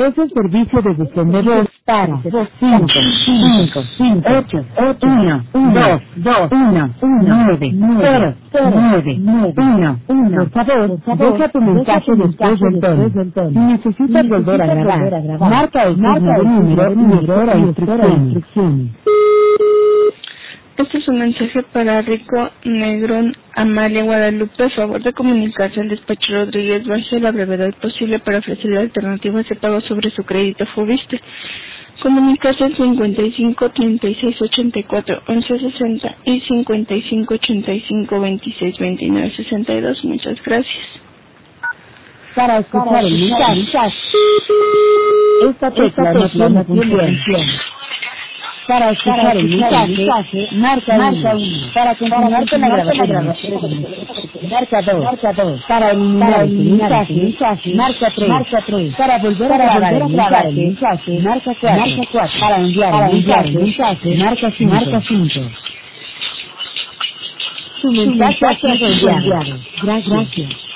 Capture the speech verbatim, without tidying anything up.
Es el servicio de gestión de voz para cinco, cinco, cinco, ocho, uno, dos, dos, uno, nueve, cero, nueve, uno, uno. Por favor, deja tu mensaje después del tono. Si necesitas volver a grabar, marca el signo de número y espera instrucciones. Este es un mensaje para Rico Negrón Amalia Guadalupe. A favor de comunicarse al despacho Rodríguez bajo la brevedad posible para ofrecerle alternativas de pago sobre su crédito Fobiste. Comunicarse al cincuenta y cinco, treinta y seis, ochenta y cuatro, once sesenta y cincuenta y cinco, ochenta y cinco, veintiséis, veintinueve, sesenta y dos. Muchas gracias. Para escuchar el mensaje, esta tecla no tiene función. Para escuchar el mensaje, marca uno. Para continuar con la grabación, marca dos. Para eliminar el mensaje, marca tres. Para volver a grabar el mensaje, marca cuatro. Para enviar el mensaje, marca cinco. Su mensaje ha sido enviado. Gracias.